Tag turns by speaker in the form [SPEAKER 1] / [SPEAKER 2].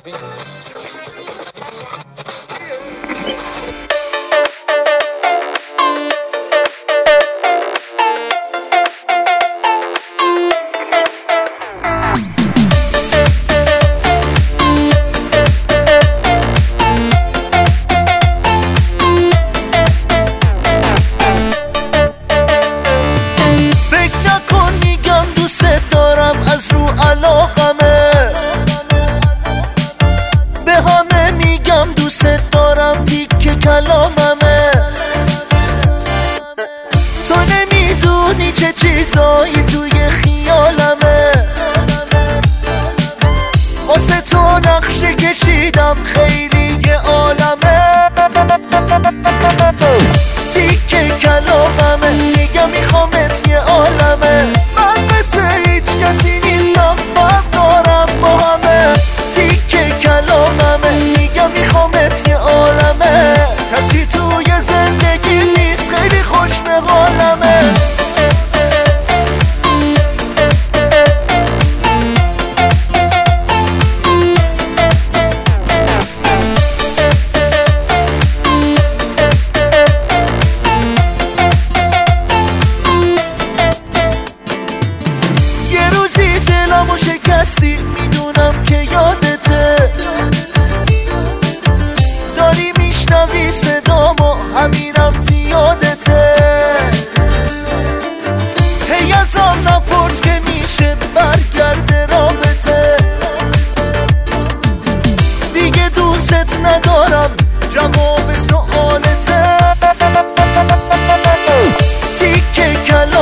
[SPEAKER 1] از رو علاقمه به همه میگم دوست دارم دیگه کلاممه تو نمیدونی چه چیزایی توی خیالمه واسه تو نقشه کشیدم خیلی یه عالمه دیگه کلاممه میگم میخوامت یه عالمه من مثل هیچ کسی نیستم فرق دارم با همه دیگه کلاممه میگم میخوامت یه عالمه کسی توی زندگی نیست خیلی خوش به حالمه دلمو شکستی میدونم که یادته داری میشنوی صدامو همینم زیادته هی ازم نپرس که میشه برگرده رابطه دیگه دوست ندارم جواب سوالته دیگه